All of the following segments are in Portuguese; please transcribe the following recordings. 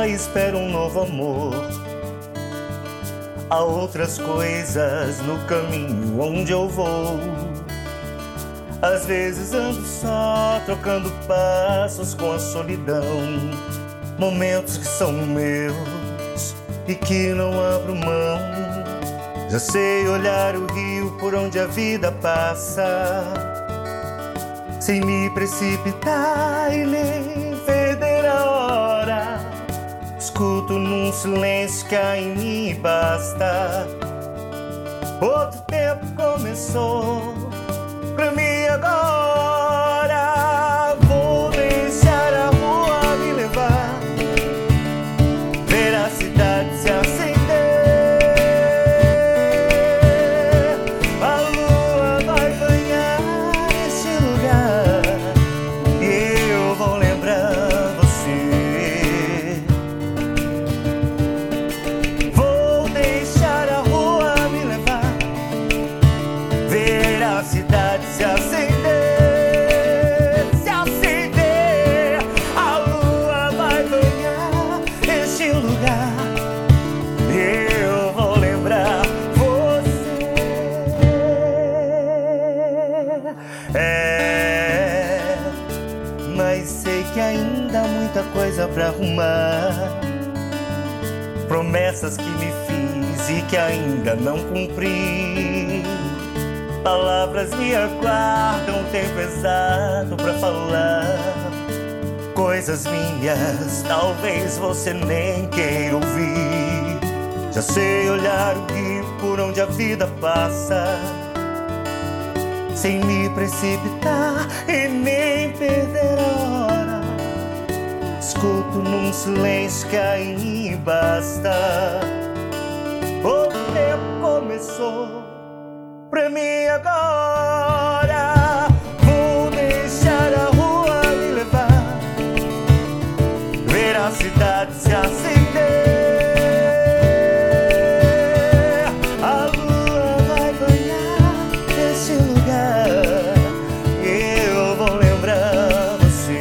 espero um novo amor. Há outras coisas no caminho onde eu vou. Às vezes ando só, trocando passos com a solidão. Momentos que são meus e que não abro mão. Já sei olhar o rio por onde a vida passa, sem me precipitar e nem perder a hora. Escuto num silêncio que há em mim e basta. Outro tempo começou pra mim agora. Vou deixar a rua me levar, ver a cidade se acender. A lua vai banhar este lugar e eu vou lembrar você. Vou deixar a rua me levar, ver a cidade se acender. Se acender, a lua vai banhar este lugar e eu vou lembrar você. Mas sei que ainda há muita coisa pra arrumar. Promessas que me fiz e que ainda não cumpri. Palavras me aguardam, tempo exato pra falar. Coisas minhas, talvez você nem queira ouvir. Já sei olhar o rio por onde a vida passa, sem me precipitar e nem perder a hora. Escuto num silêncio que há em mim e basta. O tempo começou pra mim agora. Vou deixar a rua me levar, ver a cidade se acender. A lua vai banhar este lugar e eu vou lembrar você.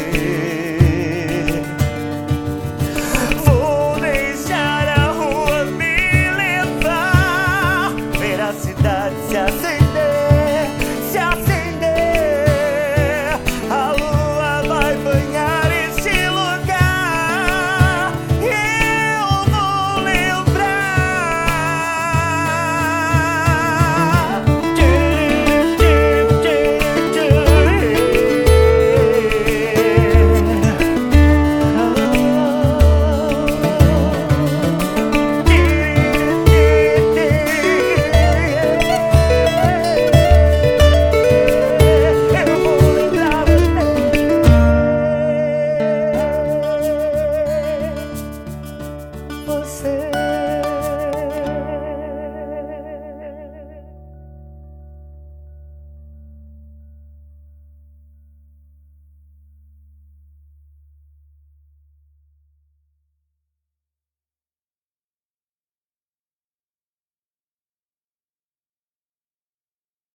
Vou deixar a rua me levar, ver a cidade se acender, se acender. A lua vai banhar este lugar e eu vou lembrar. Você